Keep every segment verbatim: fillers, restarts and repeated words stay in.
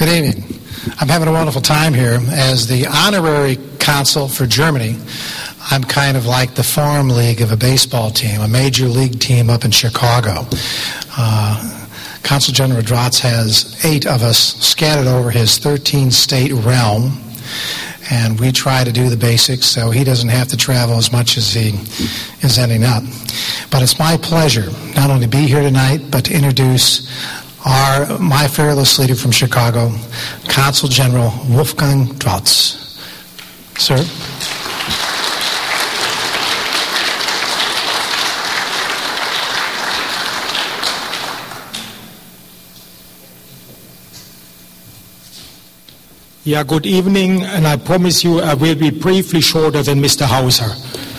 Good evening. I'm having a wonderful time here. As the honorary consul for Germany, I'm kind of like the farm league of a baseball team, a major league team up in Chicago. Uh, Consul General Dratz has eight of us scattered over his thirteen-state realm, and we try to do the basics so he doesn't have to travel as much as he is ending up. But it's my pleasure not only to be here tonight, but to introduce our my fearless leader from Chicago, Consul General Wolfgang Dratz. Sir. Yeah, good evening, and I promise you I will be briefly shorter than Mister Hauser.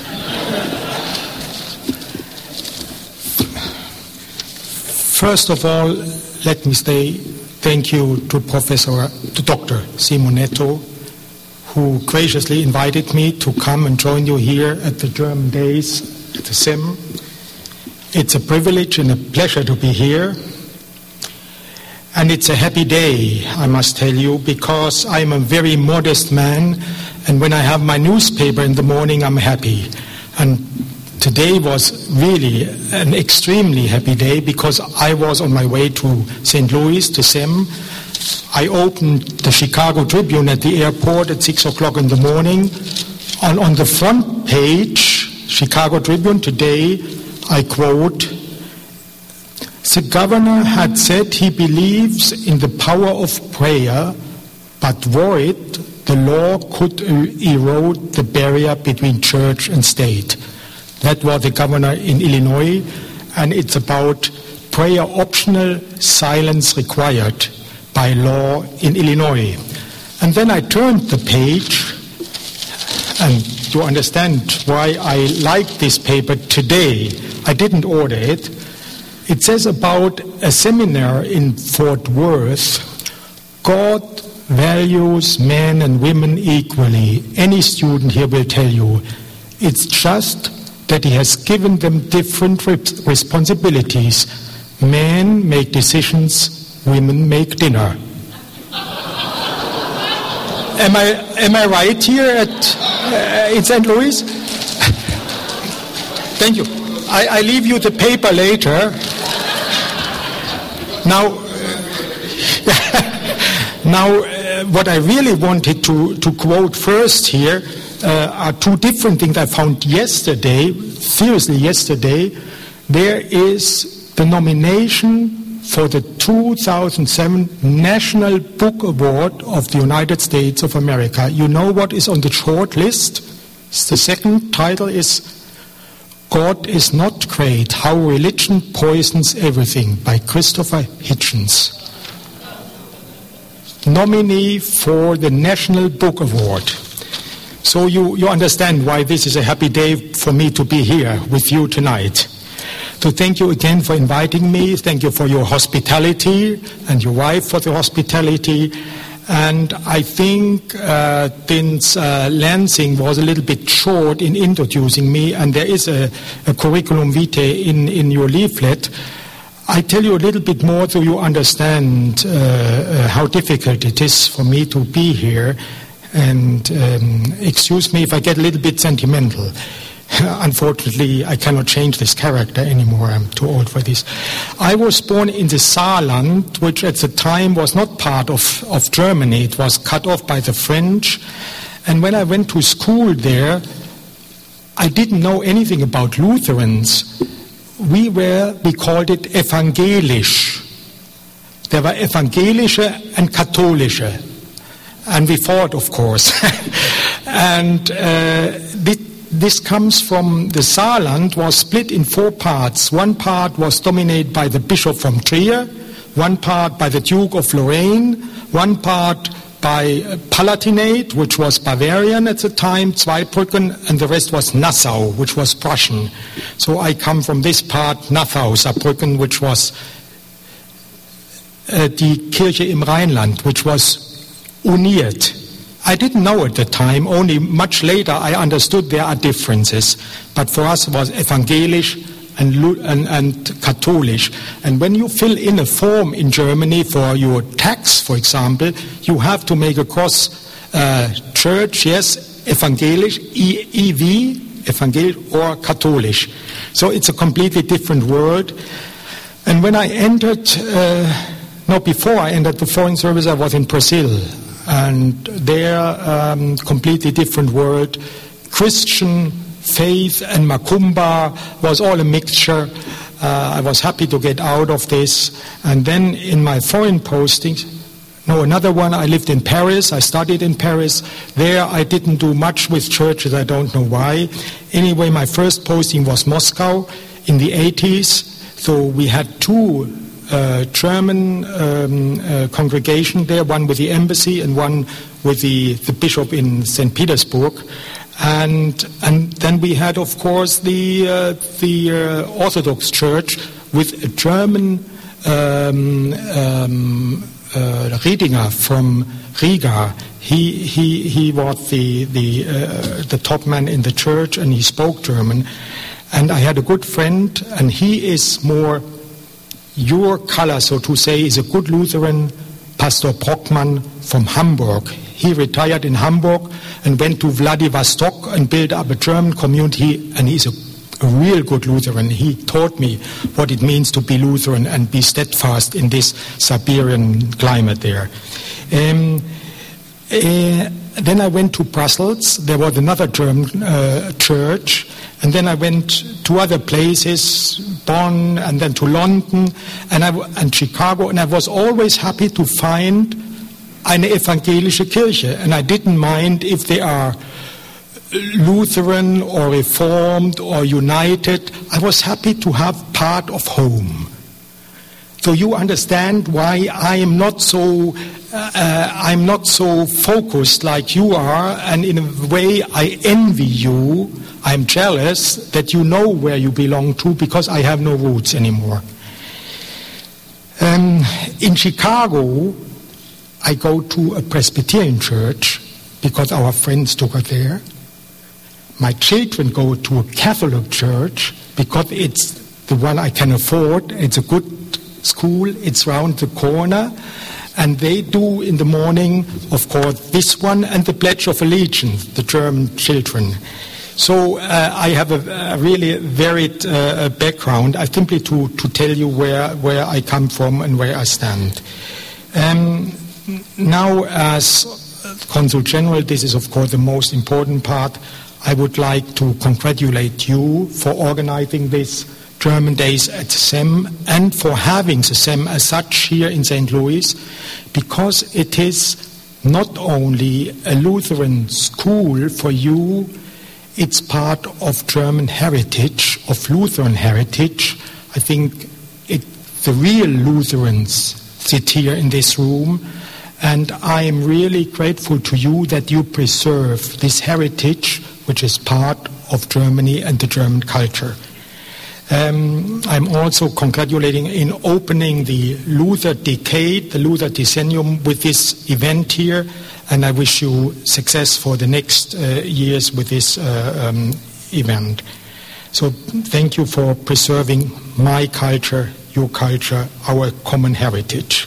First of all, let me say thank you to Professor, to Doctor Simonetto, who graciously invited me to come and join you here at the German Days at the S I M. It's a privilege and a pleasure to be here. And it's a happy day, I must tell you, because I'm a very modest man, and when I have my newspaper in the morning, I'm happy. And today was really an extremely happy day because I was on my way to Saint Louis, to S I M. I opened the Chicago Tribune at the airport at six o'clock in the morning. And on the front page, Chicago Tribune today, I quote, "The governor had said he believes in the power of prayer, but worried the law could erode the barrier between church and state." That was the governor in Illinois, and it's about prayer optional, silence required by law in Illinois. And then I turned the page, and you understand why I like this paper today. I didn't order it. It says about a seminar in Fort Worth, God values men and women equally. Any student here will tell you. It's just that he has given them different responsibilities. Men make decisions, women make dinner. am I am I right here at uh, in Saint Louis? Thank you. I, I leave you the paper later. Now, now, uh, what I really wanted to, to quote first here uh, are two different things I found yesterday, seriously yesterday. There is the nomination for the two thousand seven National Book Award of the United States of America. You know what is on the short list? The second title is God is Not Great, How Religion Poisons Everything by Christopher Hitchens. Nominee for the National Book Award. So you, you understand why this is a happy day for me to be here with you tonight. So thank you again for inviting me. Thank you for your hospitality and your wife for the hospitality. And I think uh, since uh, Lansing was a little bit short in introducing me, and there is a, a curriculum vitae in, in your leaflet, I tell you a little bit more so you understand uh, uh, how difficult it is for me to be here. And um, excuse me if I get a little bit sentimental. Unfortunately, I cannot change this character anymore. I'm too old for this. I was born in the Saarland, which at the time was not part of, of Germany. It was cut off by the French. And when I went to school there, I didn't know anything about Lutherans. We were, we called it evangelisch. There were evangelische and katholische. And we fought, of course. and uh, this, This comes from the Saarland, was split in four parts. One part was dominated by the Bishop from Trier, one part by the Duke of Lorraine, one part by Palatinate, which was Bavarian at the time, Zweibrücken, and the rest was Nassau, which was Prussian. So I come from this part, Nassau, Saarbrücken, which was uh, die Kirche im Rheinland, which was uniert. I didn't know at the time, only much later I understood there are differences. But for us it was evangelisch and, and, and Katholisch. And when you fill in a form in Germany for your tax, for example, you have to make a cross uh, church, yes, evangelisch, E V, evangelisch, or Katholisch. So it's a completely different word. And when I entered, uh, no, before I entered the Foreign Service, I was in Brazil. And there, um, completely different word. Christian faith and Macumba was all a mixture. Uh, I was happy to get out of this. And then in my foreign postings, no, another one, I lived in Paris. I studied in Paris. There I didn't do much with churches. I don't know why. Anyway, my first posting was Moscow in the eighties. So we had two uh, German um, uh, congregations there, one with the embassy and one with the, the bishop in Saint Petersburg. And and then we had, of course, the uh, the uh, Orthodox Church with a German um, um, uh, Riedinger from Riga. He he he was the the uh, the top man in the church, and he spoke German. And I had a good friend, and he is more your color, so to say, is a good Lutheran, Pastor Brockmann from Hamburg. He retired in Hamburg and went to Vladivostok and built up a German community, and he's a, a real good Lutheran. He taught me what it means to be Lutheran and be steadfast in this Siberian climate there. Um, uh, then I went to Brussels. There was another German uh, church, and then I went to other places, Bonn, and then to London, and, I, and Chicago, and I was always happy to find eine evangelische Kirche, and I didn't mind if they are Lutheran or Reformed or United. I was happy to have part of home. So you understand why I am not so uh, I'm not so focused like you are, and in a way I envy you. I'm jealous that you know where you belong to, because I have no roots anymore. Um, in Chicago, I go to a Presbyterian church because our friends took us there. My children go to a Catholic church because it's the one I can afford. It's a good school. It's round the corner. And they do in the morning, of course, this one and the Pledge of Allegiance, the German children. So uh, I have a, a really varied uh, background. I simply to, to tell you where, where I come from and where I stand. Um, Now, as Consul General, this is, of course, the most important part. I would like to congratulate you for organizing this German Days at the S E M and for having the S E M as such here in Saint Louis, because it is not only a Lutheran school for you, it's part of German heritage, of Lutheran heritage. I think it, the real Lutherans sit here in this room. And I am really grateful to you that you preserve this heritage, which is part of Germany and the German culture. Um, I'm also congratulating in opening the Luther Decade, the Luther Decennium, with this event here, and I wish you success for the next uh, years with this uh, um, event. So thank you for preserving my culture, your culture, our common heritage.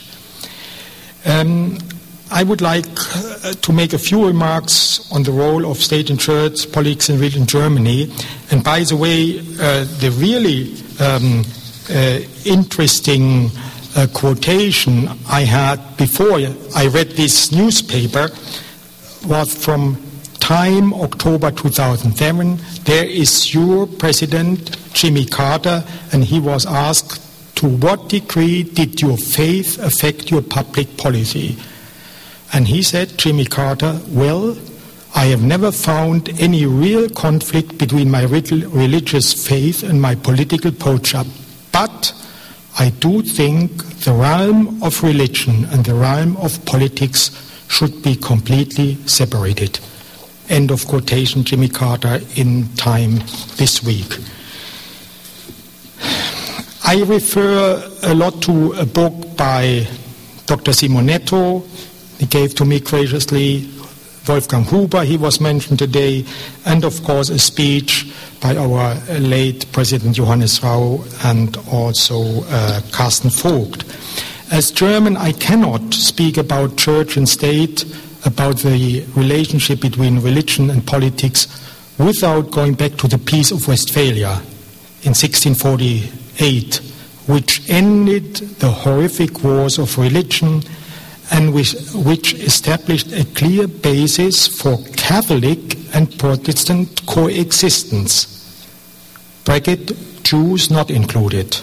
Um, I would like uh, to make a few remarks on the role of state and church, politics and religion in Germany. And by the way, uh, the really um, uh, interesting uh, quotation I had before I read this newspaper was from Time, October two thousand seven. There is your president, Jimmy Carter, and he was asked, to what degree did your faith affect your public policy? And he said, Jimmy Carter, well, I have never found any real conflict between my religious faith and my political posture, but I do think the realm of religion and the realm of politics should be completely separated. End of quotation, Jimmy Carter in Time this week. I refer a lot to a book by Doctor Simonetto. He gave to me graciously Wolfgang Huber, he was mentioned today, and of course a speech by our late President Johannes Rau and also uh, Carsten Vogt. As German, I cannot speak about church and state, about the relationship between religion and politics, without going back to the Peace of Westphalia in sixteen forty-eight, which ended the horrific wars of religion and which, which established a clear basis for Catholic and Protestant coexistence. Bracket, Jews not included.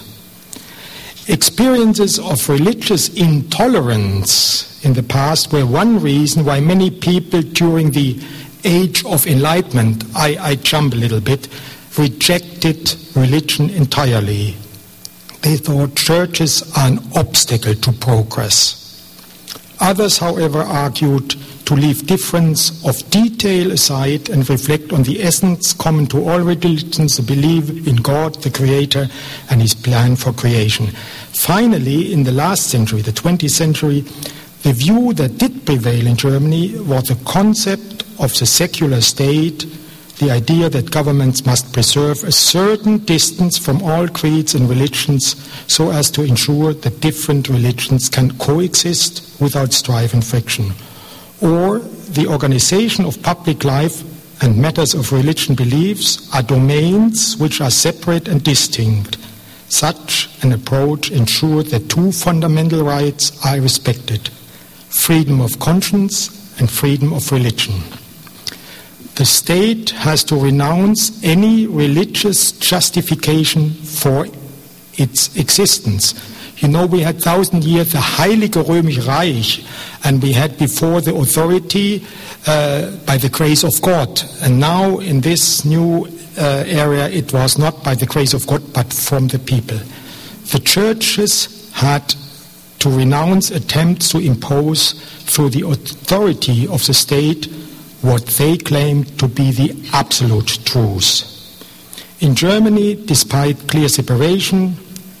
Experiences of religious intolerance in the past were one reason why many people during the Age of Enlightenment, I, I jump a little bit, rejected religion entirely. They thought churches are an obstacle to progress. Others, however, argued to leave difference of detail aside and reflect on the essence common to all religions, the belief in God, the Creator, and His plan for creation. Finally, in the last century, the twentieth century, the view that did prevail in Germany was the concept of the secular state, the idea that governments must preserve a certain distance from all creeds and religions so as to ensure that different religions can coexist without strife and friction. Or the organization of public life and matters of religion beliefs are domains which are separate and distinct. Such an approach ensured that two fundamental rights are respected: freedom of conscience and freedom of religion. The state has to renounce any religious justification for its existence. You know, we had thousand years the Heilige Römische Reich, and we had before the authority uh, by the grace of God. And now in this new uh, area, it was not by the grace of God, but from the people. The churches had to renounce attempts to impose through the authority of the state what they claimed to be the absolute truth. In Germany, despite clear separation,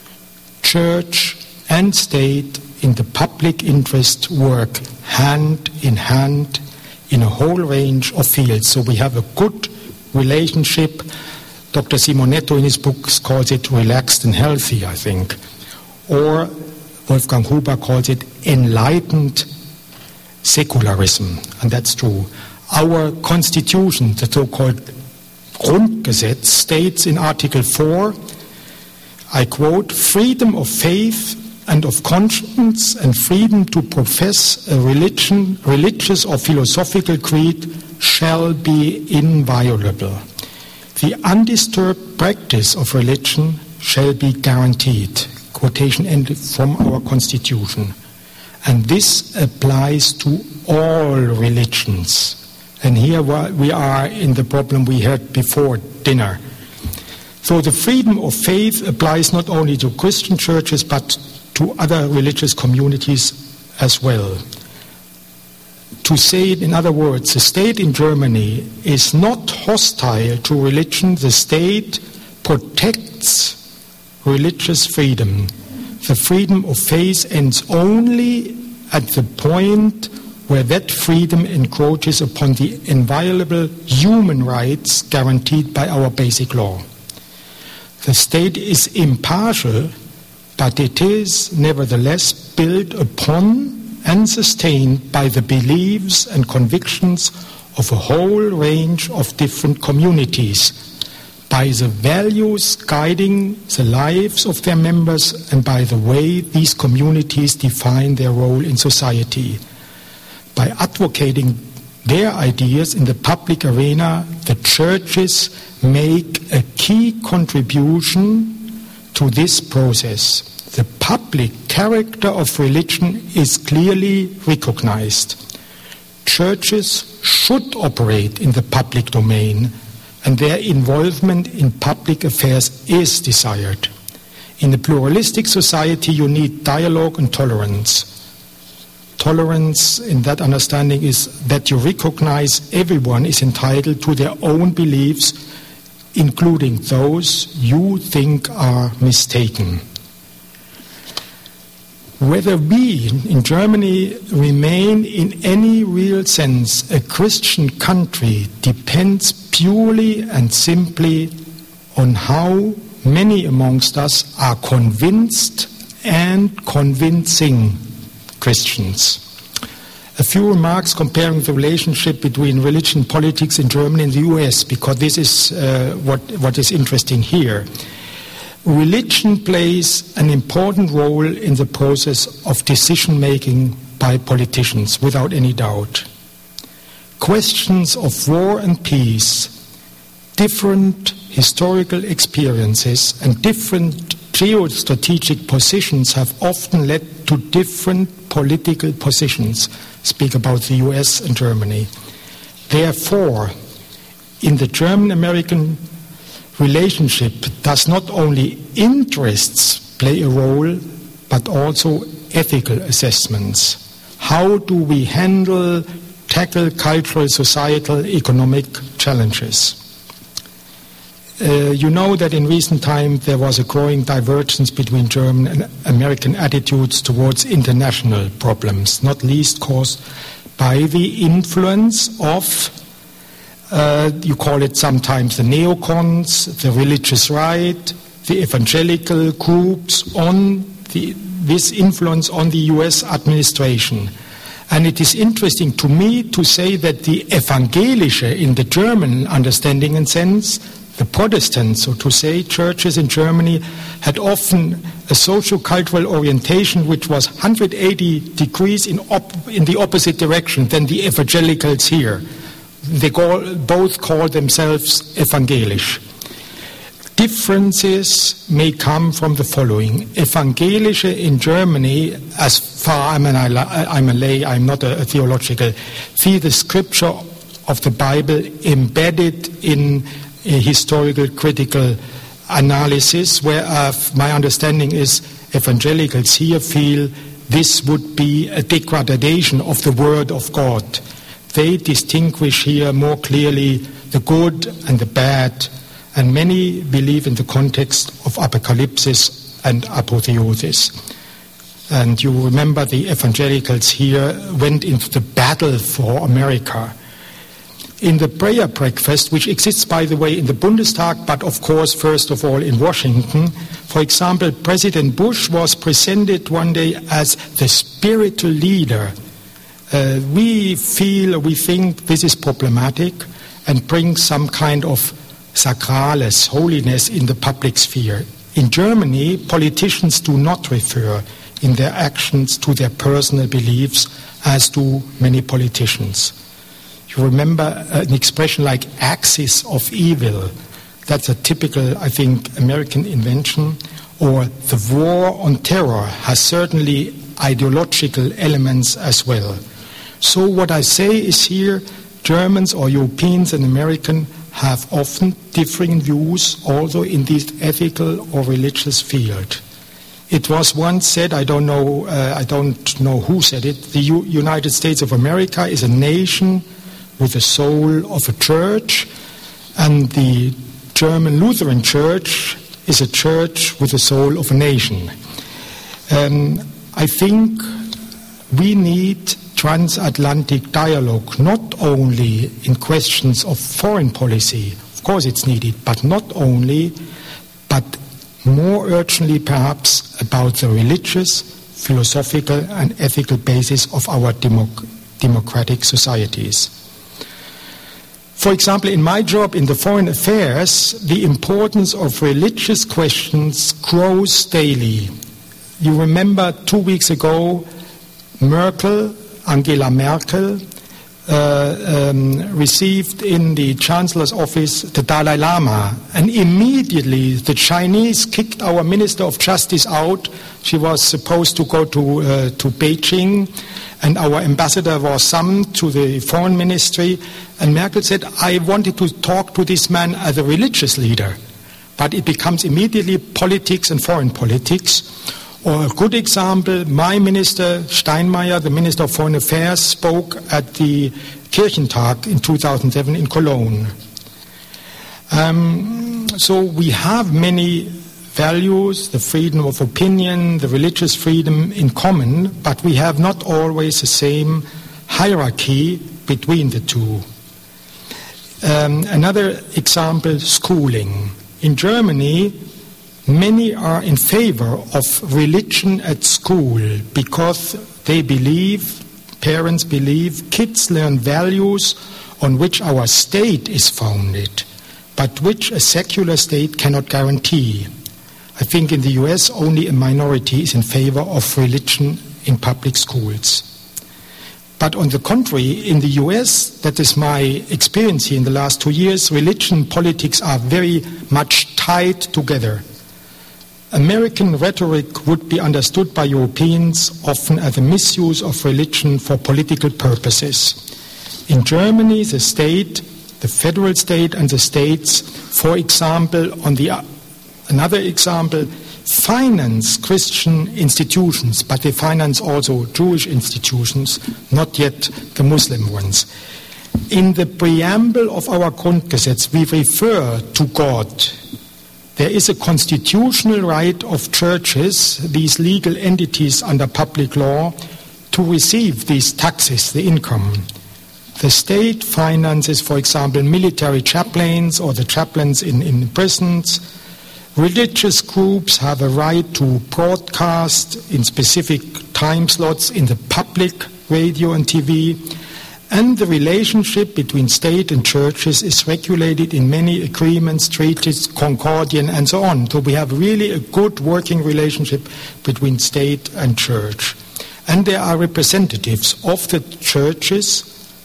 church and state in the public interest work hand in hand in a whole range of fields. So we have a good relationship. Doctor Simonetto in his books calls it relaxed and healthy, I think. Or Wolfgang Huber calls it enlightened secularism, and that's true. Our constitution, the so-called Grundgesetz, states in Article four, I quote, freedom of faith and of conscience and freedom to profess a religion, religious or philosophical creed shall be inviolable. The undisturbed practice of religion shall be guaranteed. Quotation ended from our constitution. And this applies to all religions. And here we are in the problem we had before dinner. So the freedom of faith applies not only to Christian churches but to other religious communities as well. To say it in other words, the state in Germany is not hostile to religion. The state protects religious freedom. The freedom of faith ends only at the point where that freedom encroaches upon the inviolable human rights guaranteed by our basic law. The state is impartial, but it is nevertheless built upon and sustained by the beliefs and convictions of a whole range of different communities, by the values guiding the lives of their members and by the way these communities define their role in society. By advocating their ideas in the public arena, the churches make a key contribution to this process. The public character of religion is clearly recognized. Churches should operate in the public domain, and their involvement in public affairs is desired. In a pluralistic society, you need dialogue and tolerance. Tolerance, in that understanding, is that you recognize everyone is entitled to their own beliefs, including those you think are mistaken. Whether we in Germany remain in any real sense a Christian country depends purely and simply on how many amongst us are convinced and convincing Christians. A few remarks comparing the relationship between religion and politics in Germany and the U S, because this is uh, what, what is interesting here. Religion plays an important role in the process of decision-making by politicians, without any doubt. Questions of war and peace, different historical experiences, and different geostrategic positions have often led to different political positions. Speak about the U S and Germany. Therefore, in the German-American relationship does not only interests play a role, but also ethical assessments. How do we handle, tackle cultural, societal, economic challenges? Uh, you know that in recent times there was a growing divergence between German and American attitudes towards international problems, not least caused by the influence of Uh, you call it sometimes the neocons, the religious right, the evangelical groups, on the, this influence on the U S administration. And it is interesting to me to say that the evangelische, in the German understanding and sense, the Protestants, so to say, churches in Germany had often a socio-cultural orientation which was one hundred eighty degrees in, op- in the opposite direction than the evangelicals here. They call, both call themselves evangelisch. Differences may come from the following. Evangelische in Germany, as far I'm, an, I'm a lay, I'm not a, a theological, see the scripture of the Bible embedded in a historical critical analysis, where uh, my understanding is evangelicals here feel this would be a degradation of the Word of God. They distinguish here more clearly the good and the bad, and many believe in the context of apocalypsis and apotheosis. And you remember the evangelicals here went into the battle for America. In the prayer breakfast, which exists, by the way, in the Bundestag, but of course, first of all, in Washington, for example, President Bush was presented one day as the spiritual leader. Uh, we feel, we think this is problematic and brings some kind of sacrales, holiness in the public sphere. In Germany, politicians do not refer in their actions to their personal beliefs, as do many politicians. You remember an expression like axis of evil. That's a typical, I think, American invention. Or the war on terror has certainly ideological elements as well. So what I say is here, Germans or Europeans and Americans have often differing views also in this ethical or religious field. It was once said, I don't know, uh, I don't know who said it, the U- United States of America is a nation with the soul of a church, and the German Lutheran Church is a church with the soul of a nation. Um, I think we need transatlantic dialogue, not only in questions of foreign policy, of course it's needed, but not only, but more urgently perhaps about the religious, philosophical and ethical basis of our democ- democratic societies. For example, in my job in the foreign affairs, the importance of religious questions grows daily. You remember two weeks ago, Merkel, Angela Merkel, uh, um, received in the Chancellor's office the Dalai Lama, and immediately the Chinese kicked our Minister of Justice out. She was supposed to go to, uh, to Beijing, and our ambassador was summoned to the foreign ministry, and Merkel said, I wanted to talk to this man as a religious leader, but it becomes immediately politics and foreign politics. Or a good example, my minister, Steinmeier, the Minister of Foreign Affairs, spoke at the Kirchentag in two thousand seven in Cologne. Um, so we have many values, the freedom of opinion, the religious freedom in common, but we have not always the same hierarchy between the two. Um, another example, schooling. In Germany, many are in favor of religion at school because they believe, parents believe, kids learn values on which our state is founded, but which a secular state cannot guarantee. I think in the U S only a minority is in favor of religion in public schools. But on the contrary, in the U S, that is my experience here in the last two years, religion and politics are very much tied together. American rhetoric would be understood by Europeans often as a misuse of religion for political purposes. In Germany, the state, the federal state and the states, for example, on the another example, finance Christian institutions, but they finance also Jewish institutions, not yet the Muslim ones. In the preamble of our Grundgesetz, we refer to God. There is a constitutional right of churches, these legal entities under public law, to receive these taxes, the income. The state finances, for example, military chaplains or the chaplains in, in prisons. Religious groups have a right to broadcast in specific time slots in the public radio and T V. And the relationship between state and churches is regulated in many agreements, treaties, Concordian, and so on. So we have really a good working relationship between state and church. And there are representatives of the churches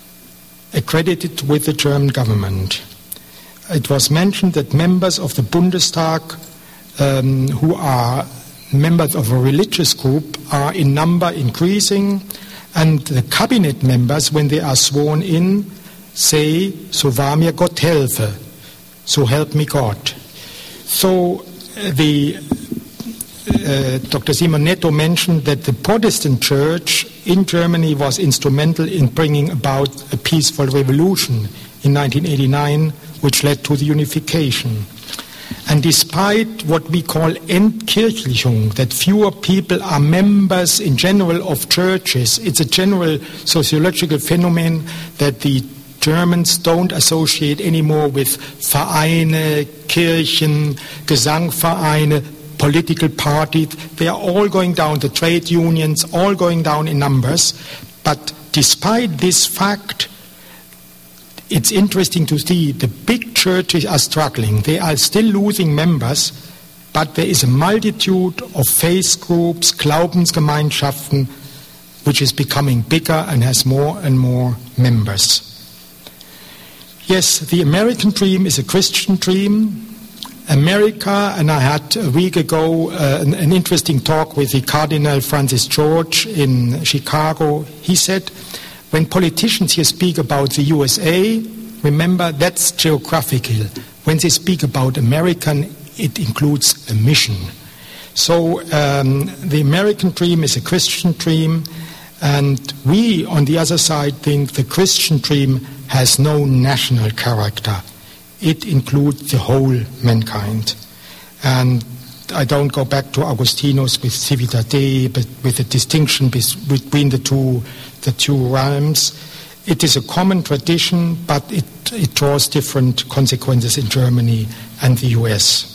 accredited with the German government. It was mentioned that members of the Bundestag um, who are members of a religious group are in number increasing, and the cabinet members, when they are sworn in, say, "So wahr mir Gott helfe," so help me God. So uh, the uh, Doctor Simon Netto mentioned that the Protestant Church in Germany was instrumental in bringing about a peaceful revolution in nineteen eighty-nine, which led to the unification. And despite what we call Entkirchlichung, that fewer people are members in general of churches, it's a general sociological phenomenon that the Germans don't associate anymore with Vereine, Kirchen, Gesangvereine, political parties. They are all going down, the trade unions, all going down in numbers. But despite this fact, it's interesting to see the big churches are struggling. They are still losing members, but there is a multitude of faith groups, Glaubensgemeinschaften, which is becoming bigger and has more and more members. Yes, the American dream is a Christian dream. America, and I had a week ago uh, an, an interesting talk with the Cardinal Francis George in Chicago. He said, when politicians here speak about the U S A, remember that's geographical. When they speak about American, it includes a mission. So um, the American dream is a Christian dream, and we on the other side think the Christian dream has no national character. It includes the whole mankind. And I don't go back to Augustinus with Civitas Dei, but with the distinction between the two, the two realms. It is a common tradition, but it, it draws different consequences in Germany and the U S.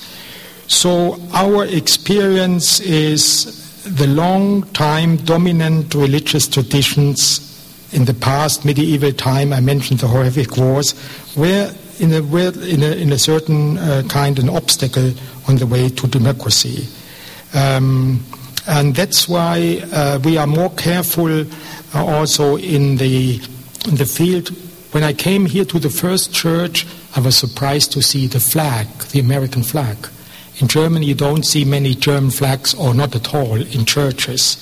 So our experience is the long-time dominant religious traditions in the past, medieval time, I mentioned the horrific wars, were in a, in a, in a certain uh, kind an obstacle on the way to democracy. Um, and that's why uh, we are more careful uh, also in the, in the field. When I came here to the first church, I was surprised to see the flag, the American flag. In Germany, you don't see many German flags, or not at all, in churches.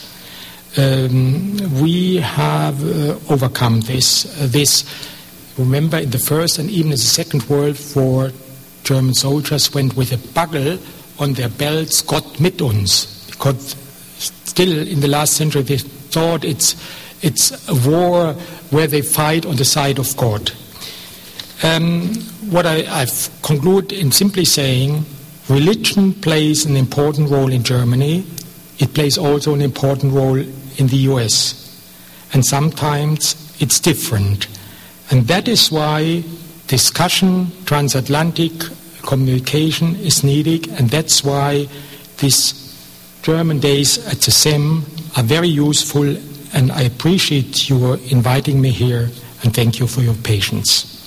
Um, we have uh, overcome this. Uh, this. Remember, in the First and even in the Second World War, German soldiers went with a buckle on their belts, Gott mit uns, because still in the last century they thought it's, it's a war where they fight on the side of God. Um, what I, I've concluded in simply saying, religion plays an important role in Germany. It plays also an important role in the U S. And sometimes it's different. And that is why discussion, transatlantic communication is needed, and that's why these German days at the S E M are very useful, and I appreciate your inviting me here, and thank you for your patience.